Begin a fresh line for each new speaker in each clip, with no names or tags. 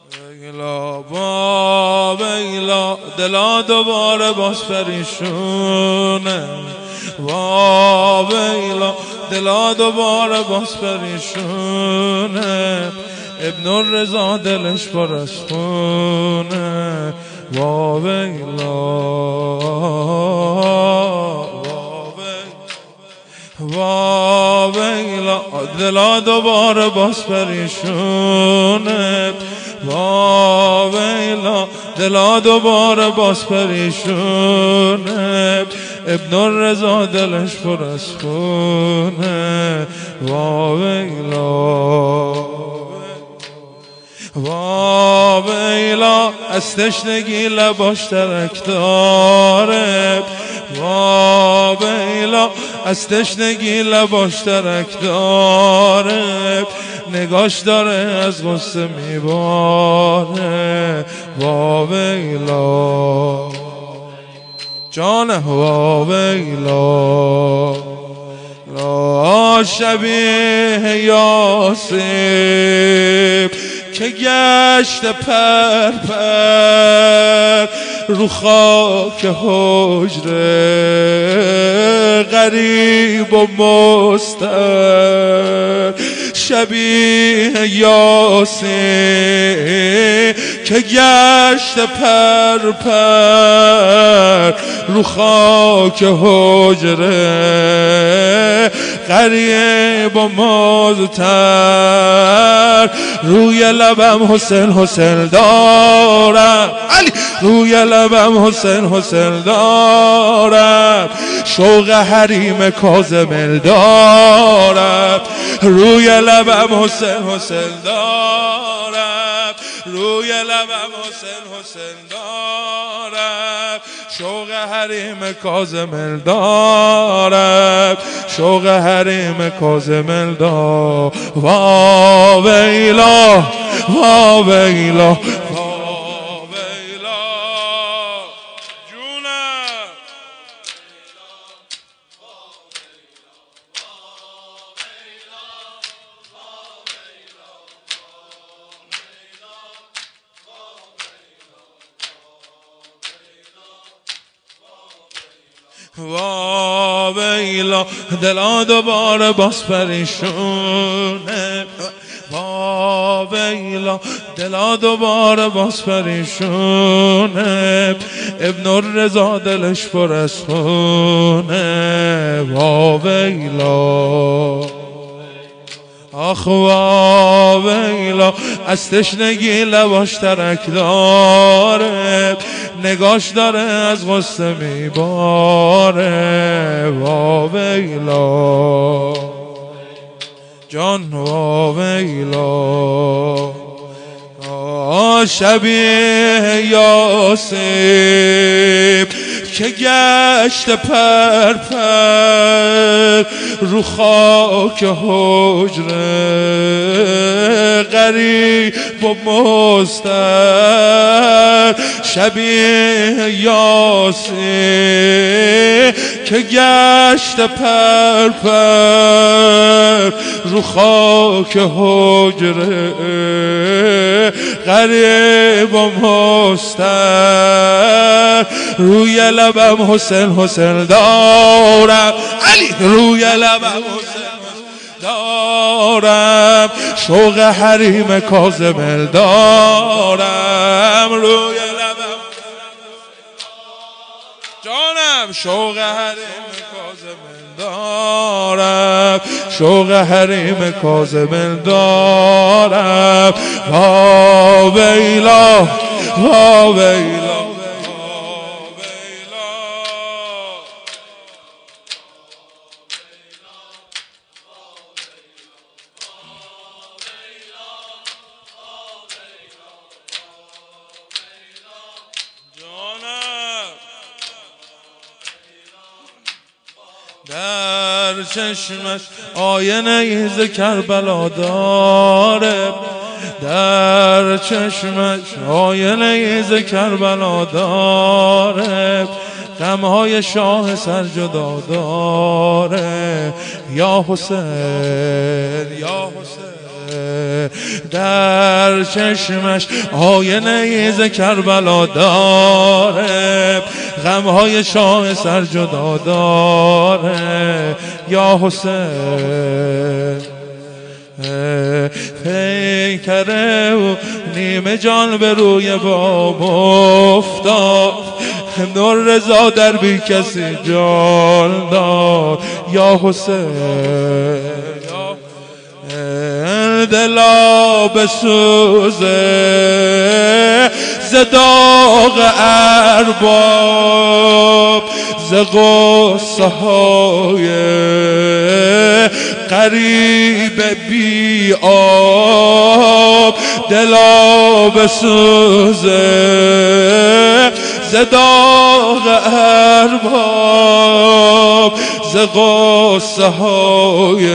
ویلا با ویلا دلا دوباره باز پریشونه، وا ویلا دلا دوباره باز پریشونه، ابن الرضا دلش پر از خونه، وا ویلا وا ویلا دلا دوباره باز پریشونه، وا ویلا دلا دوباره باز پریشونه، ابن الرضا دلش پر از خونه، وا ویلا وا ویلا از تشنگی لباش ترک داره، وا ویلا از تشنگی لباش ترک داره، نگاش داره از غصه میباره، وا ویلا جانه، وا ویلا لا شبیه یاسین که گشت پر پر رو خاک حجره، غریب و مستر شبیه یاسین که گشت پر پر رو خاک حجره، غریب و مزتر روی لبم حسین حسین دارم، علی روی لبم حسین حسین دارم، شوق حریم کاظم دارم، روی لبم حسین حسین دارم، روی لبم حسین حسین دارم، شوق حریم کاظم دارم، شوق حریم کاظم دارم، وا ویلا وا ویلا وا ویلا دلا دوباره باز پریشونه، وا ویلا دلا دوباره باز پریشونه، ابن الرضا دلش پر از خونه، وا ویلا آخ وا ویلا از تشنگی لباش ترک داره، نگاش داره از غصه میباره، وا ویلا جان، وا ویلا شبیه یاسین که گشت پر پر رو خاک حجره، غریب و مستر شبیه یاسین که گشت پر پر رو خاک حجره، غریب و مستر روی لبم حسین حسین دارم، علی روی لبم حسین دارم، شوق حریم کاظم دارم، روی لبم جانم، شوق حریم کاظم دارم، شوق حریم کاظم دارم، وا ویلا وا ویلا در چشمش آینه ز کربلا داره، در چشمش آینه ز کربلا داره، غمهای شاه سرجدا داره، یا حسین یا حسین در چشمش آینه ز کربلا داره، غمهای شاه سر جدا داره. یا حسین پیکره و نیمه جان به روی بام افتاد، نور رضا در بی کسی جان داد. یا حسین دلا بسوزه ز داغ ارباب، ز غصه های غریب بی آب. دلا بسوزه ز داغ ارباب، ز غصه های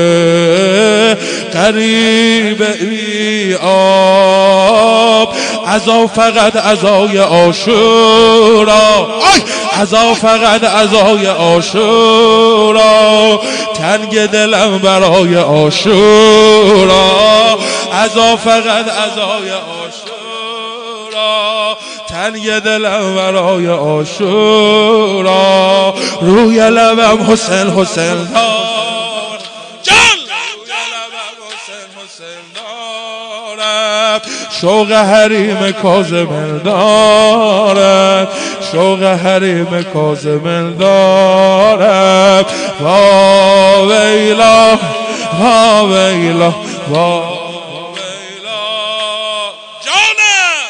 غریب بی آب. عزا فقط عزای عاشورا، عزا فقط عزای عاشورا، تنگ دلم برای عاشورا. عزا فقط عزای عاشورا، تنگ دلم برای عاشورا. روی لبم حسین حسین دار جان، روی لبم حسین حسین دارم، شوق حریم کاظم دارم، شوق حریم کاظم دارم. وا ویلا وا ویلا وا ویلا جانم،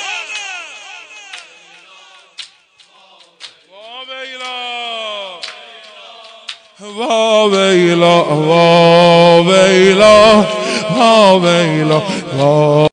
وا ویلا وا ویلا وا ویلا وا